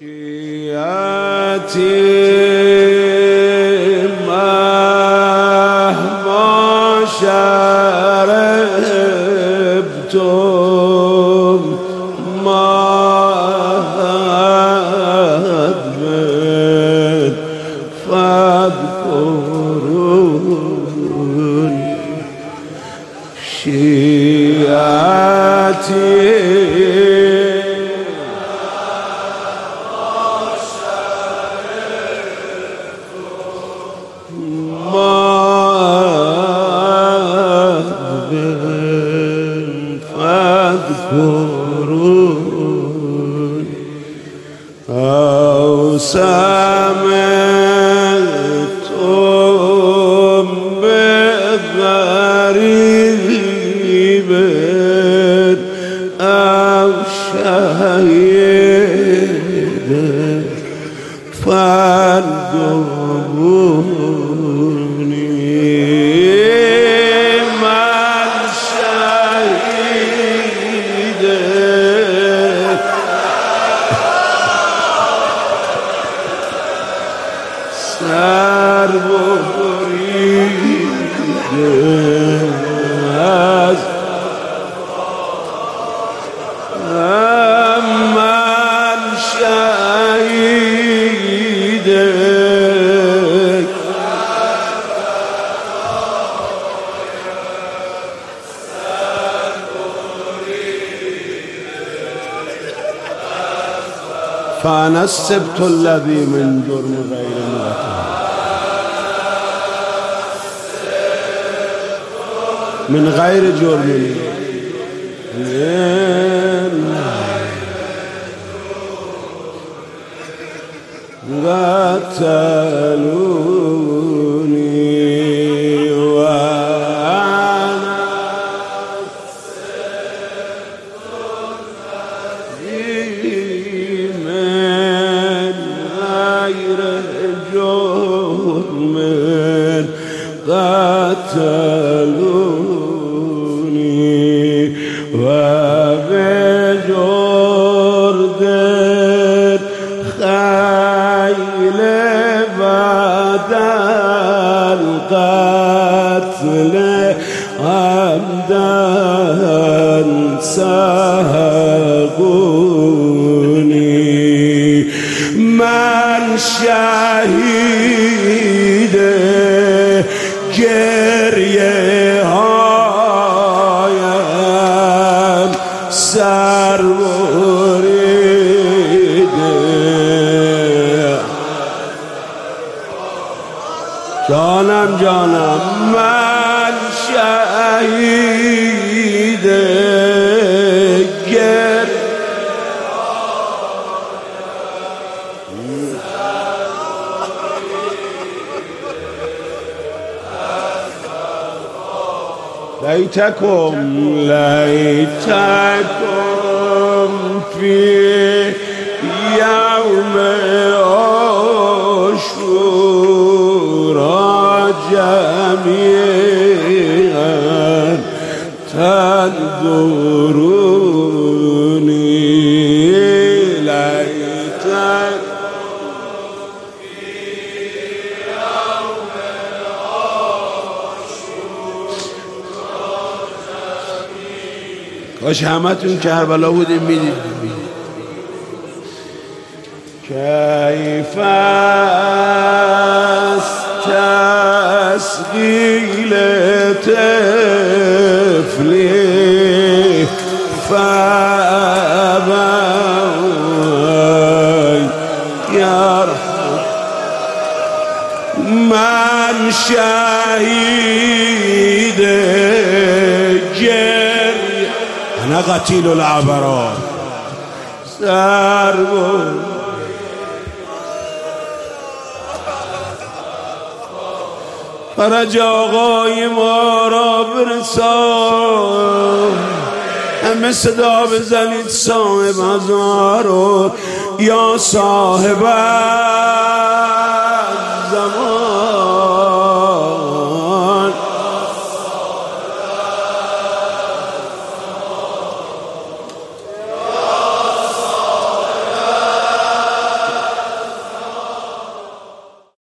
شیعتی مهما شربتم مهد فاذكرون شیعتی فاذكرون أو سمعتم بغريب أو شهيد فاندبوني سر ببریده از من شهیده فانا السبت الذي من جرم غير مرتب من غير جرم قتلوني وأنا من غير جرم قتلوني وبجرد خيل بعد القتل عمدا سهقوني من شهید گریه هایم سر بریده جانم من شهید گریه لیتکم فی یوم عاشورا جمیعا تنظرونی کاش همتون کربلا بودیم میدید کیف است تسقیل طفلی فابوی یرحم من شهید أنا قتيل العبرات سر فرج آقای ما را برسان همه صدا بزنید صاحب هزارو یا صاحب